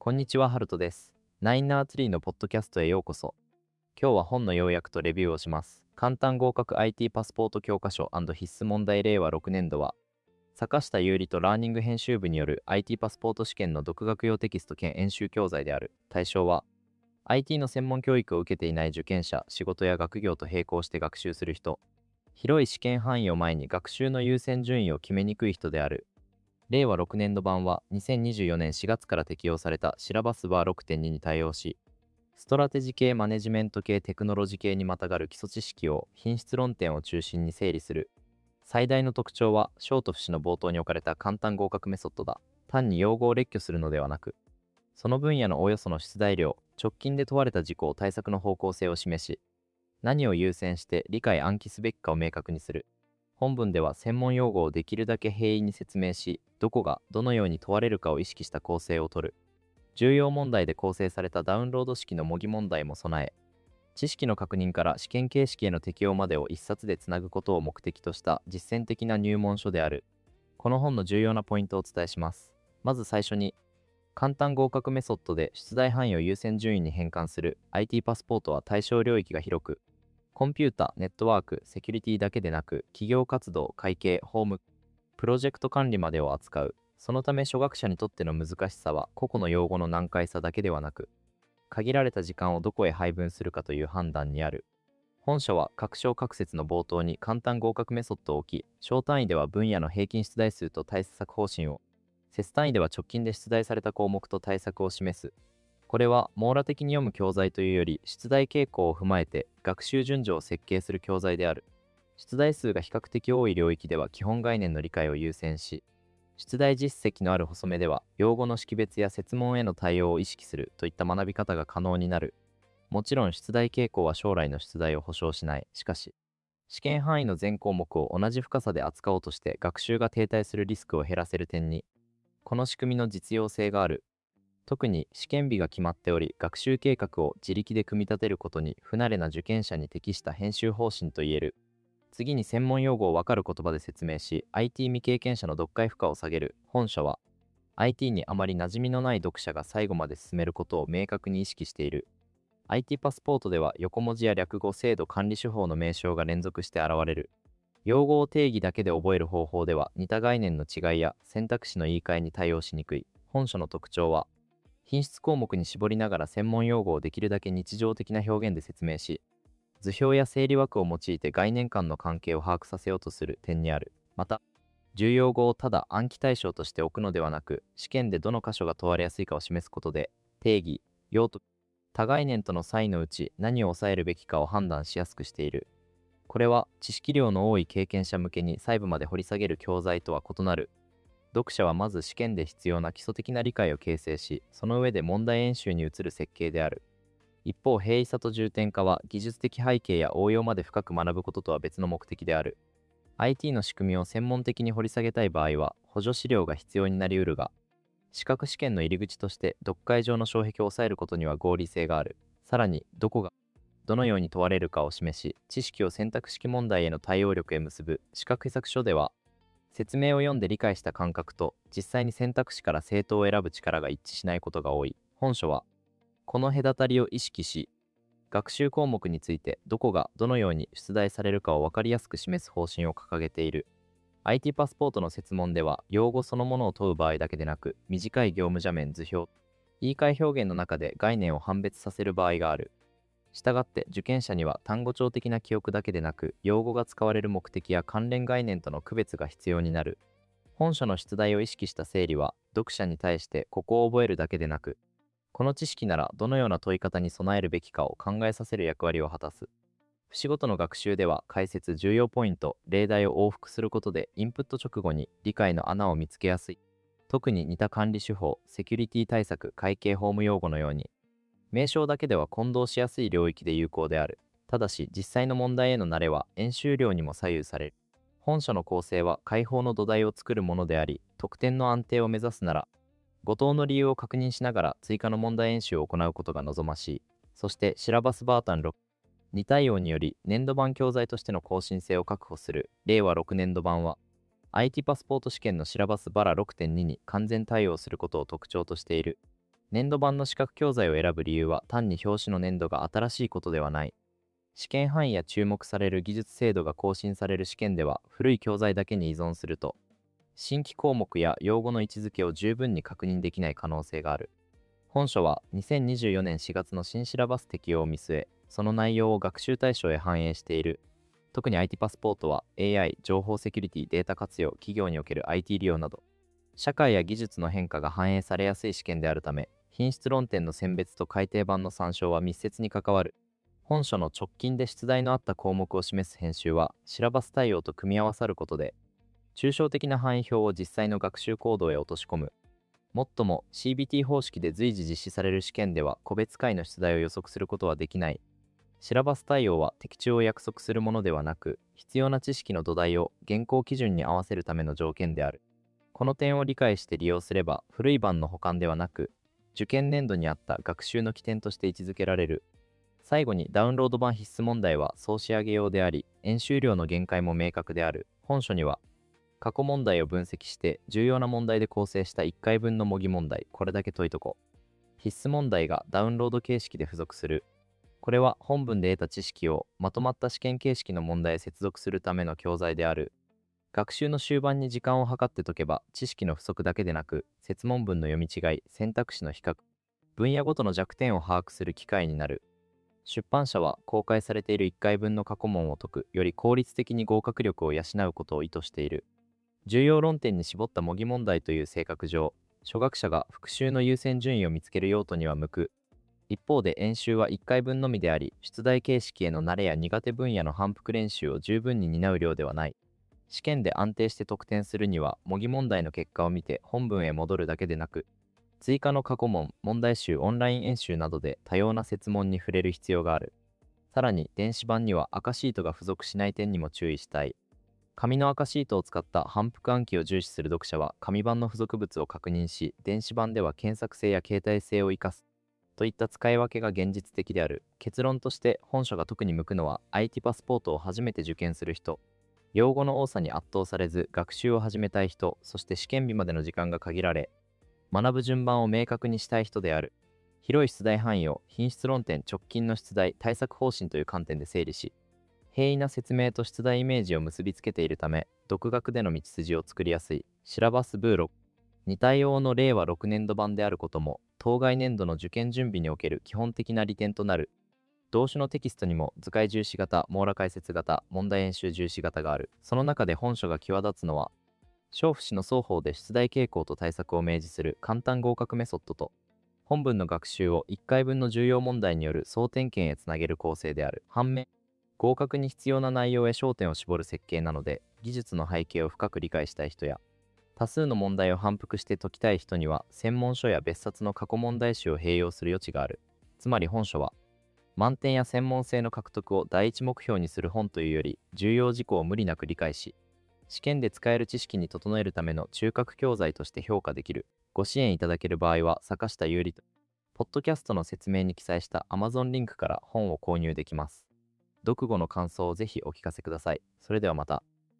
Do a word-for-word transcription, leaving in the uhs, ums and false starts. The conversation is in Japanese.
こんにちは、ハルトです。ナインナーツリーのポッドキャストへようこそ。今日は本の要約とレビューをします。簡単合格 アイティー パスポート教科書必須問題令和ろくねん度は、坂下優里とラーニング編集部による アイティー パスポート試験の独学用テキスト兼演習教材である。対象は、アイティー の専門教育を受けていない受験者、仕事や学業と並行して学習する人、広い試験範囲を前に学習の優先順位を決めにくい人である。令和ろくねん度版はにせんにじゅうよねんしがつから適用されたシラバスバー ろくてんに に対応し、ストラテジ系、マネジメント系、テクノロジ系にまたがる基礎知識を品質論点を中心に整理する。最大の特徴は、ショート節の冒頭に置かれた簡単合格メソッドだ。単に用語を列挙するのではなく、その分野のおおよその出題量、直近で問われた事項、対策の方向性を示し、何を優先して理解暗記すべきかを明確にする。本文では専門用語をできるだけ平易に説明し、どこがどのように問われるかを意識した構成をとる。重要問題で構成されたダウンロード式の模擬問題も備え、知識の確認から試験形式への適用までを一冊でつなぐことを目的とした実践的な入門書である。この本の重要なポイントをお伝えします。まず最初に、簡単合格メソッドで出題範囲を優先順位に変換する アイティー パスポートは対象領域が広く、コンピュータ、ネットワーク、セキュリティだけでなく、企業活動、会計、法務、プロジェクト管理までを扱う。そのため初学者にとっての難しさは個々の用語の難解さだけではなく、限られた時間をどこへ配分するかという判断にある。本書は各章各節の冒頭に簡単合格メソッドを置き、小単位では分野の平均出題数と対策方針を、節単位では直近で出題された項目と対策を示す。これは網羅的に読む教材というより、出題傾向を踏まえて学習順序を設計する教材である。出題数が比較的多い領域では基本概念の理解を優先し、出題実績のある細めでは用語の識別や設問への対応を意識するといった学び方が可能になる。もちろん出題傾向は将来の出題を保証しない。しかし、試験範囲の全項目を同じ深さで扱おうとして学習が停滞するリスクを減らせる点に、この仕組みの実用性がある。特に試験日が決まっており、学習計画を自力で組み立てることに不慣れな受験者に適した編集方針といえる。次に専門用語を分かる言葉で説明し、アイティー 未経験者の読解負荷を下げる。本書は、アイティー にあまり馴染みのない読者が最後まで進めることを明確に意識している。アイティー パスポートでは横文字や略語、制度管理手法の名称が連続して現れる。用語を定義だけで覚える方法では似た概念の違いや選択肢の言い換えに対応しにくい。本書の特徴は、品質項目に絞りながら専門用語をできるだけ日常的な表現で説明し、図表や整理枠を用いて概念間の関係を把握させようとする点にある。また、重要語をただ暗記対象として置くのではなく、試験でどの箇所が問われやすいかを示すことで、定義、用途、多概念との差異のうち何を抑えるべきかを判断しやすくしている。これは知識量の多い経験者向けに細部まで掘り下げる教材とは異なる。読者はまず試験で必要な基礎的な理解を形成し、その上で問題演習に移る設計である。一方、平易さと重点化は技術的背景や応用まで深く学ぶこととは別の目的である。アイティー の仕組みを専門的に掘り下げたい場合は、補助資料が必要になりうるが、資格試験の入り口として読解上の障壁を抑えることには合理性がある。さらに、どこがどのように問われるかを示し、知識を選択式問題への対応力へ結ぶ資格秘策書では、説明を読んで理解した感覚と実際に選択肢から正答を選ぶ力が一致しないことが多い。本書は、この隔たりを意識し、学習項目についてどこがどのように出題されるかを分かりやすく示す方針を掲げている。アイティー パスポートの設問では、用語そのものを問う場合だけでなく、短い業務斜面図表、言い換え表現の中で概念を判別させる場合がある。したがって受験者には単語帳的な記憶だけでなく、用語が使われる目的や関連概念との区別が必要になる。本書の出題を意識した整理は、読者に対してここを覚えるだけでなく、この知識ならどのような問い方に備えるべきかを考えさせる役割を果たす。節ごとの学習では解説、重要ポイント、例題を往復することでインプット直後に理解の穴を見つけやすい。特に似た管理手法、セキュリティ対策、会計法務用語のように、名称だけでは混同しやすい領域で有効である。ただし、実際の問題への慣れは演習量にも左右される。本書の構成は解放の土台を作るものであり、得点の安定を目指すなら、誤答の理由を確認しながら追加の問題演習を行うことが望ましい。そして、シラバスバータンろく、に対応により年度版教材としての更新性を確保する令和ろくねん度版は、アイティー パスポート試験のシラバスバラ ろくてんに に完全対応することを特徴としている。 年度版の資格教材を選ぶ理由は単に表紙の年度が新しいことではない。試験範囲や注目される技術精度が更新される試験では古い教材だけに依存すると、新規項目や用語の位置づけを十分に確認できない可能性がある。本書はにせんにじゅうよねんしがつの新シラバス適用を見据え、その内容を学習対象へ反映している。特に アイティー パスポートは エーアイ、情報セキュリティ、データ活用、企業における アイティー 利用など、社会や技術の変化が反映されやすい試験であるため、品質論点の選別と改訂版の参照は密接に関わる。本書の直近で出題のあった項目を示す編集は、シラバス対応と組み合わさることで、抽象的な範囲表を実際の学習行動へ落とし込む。もっとも シービーティー 方式で随時実施される試験では個別回の出題を予測することはできない。シラバス対応は的中を約束するものではなく、必要な知識の土台を現行基準に合わせるための条件である。この点を理解して利用すれば、古い版の補完ではなく、受験年度にあった学習の起点として位置づけられる。最後にダウンロード版必須問題は総仕上げ用であり、演習量の限界も明確である。本書には、過去問題を分析して重要な問題で構成したいっかいぶんの模擬問題、これだけ解いとこ。必須問題がダウンロード形式で付属する。これは本文で得た知識をまとまった試験形式の問題へ接続するための教材である。学習の終盤に時間を計って解けば、知識の不足だけでなく、設問文の読み違い、選択肢の比較、分野ごとの弱点を把握する機会になる。出版社は公開されているいっかいぶんの過去問を解くより効率的に合格力を養うことを意図している。重要論点に絞った模擬問題という性格上、初学者が復習の優先順位を見つける用途には向く。一方で演習はいっかいぶんのみであり、出題形式への慣れや苦手分野の反復練習を十分に担う量ではない。試験で安定して得点するには、模擬問題の結果を見て本文へ戻るだけでなく、追加の過去問、問題集、オンライン演習などで多様な設問に触れる必要がある。さらに、電子版には赤シートが付属しない点にも注意したい。紙の赤シートを使った反復暗記を重視する読者は紙版の付属物を確認し、電子版では検索性や携帯性を生かすといった使い分けが現実的である。結論として本書が特に向くのは アイティー パスポートを初めて受験する人、用語の多さに圧倒されず学習を始めたい人、そして試験日までの時間が限られ、学ぶ順番を明確にしたい人である。広い出題範囲を品質論点、直近の出題、対策方針という観点で整理し、平易な説明と出題イメージを結びつけているため、独学での道筋を作りやすい。シラバスブーロに対応の令和ろくねんど版であることも、当該年度の受験準備における基本的な利点となる。同種のテキストにも図解重視型、網羅解説型、問題演習重視型がある。その中で本書が際立つのは、小節の双方で出題傾向と対策を明示する簡単合格メソッドと、本文の学習をいっかいぶんの重要問題による総点検へつなげる構成である。反面、合格に必要な内容へ焦点を絞る設計なので、技術の背景を深く理解したい人や、多数の問題を反復して解きたい人には、専門書や別冊の過去問題集を併用する余地がある。つまり本書は、満点や専門性の獲得を第一目標にする本というより、重要事項を無理なく理解し、試験で使える知識に整えるための中核教材として評価できる。ご支援いただける場合は、坂下優里と、ポッドキャストの説明に記載した Amazon リンクから本を購入できます。読後の感想をぜひお聞かせください。それではまた。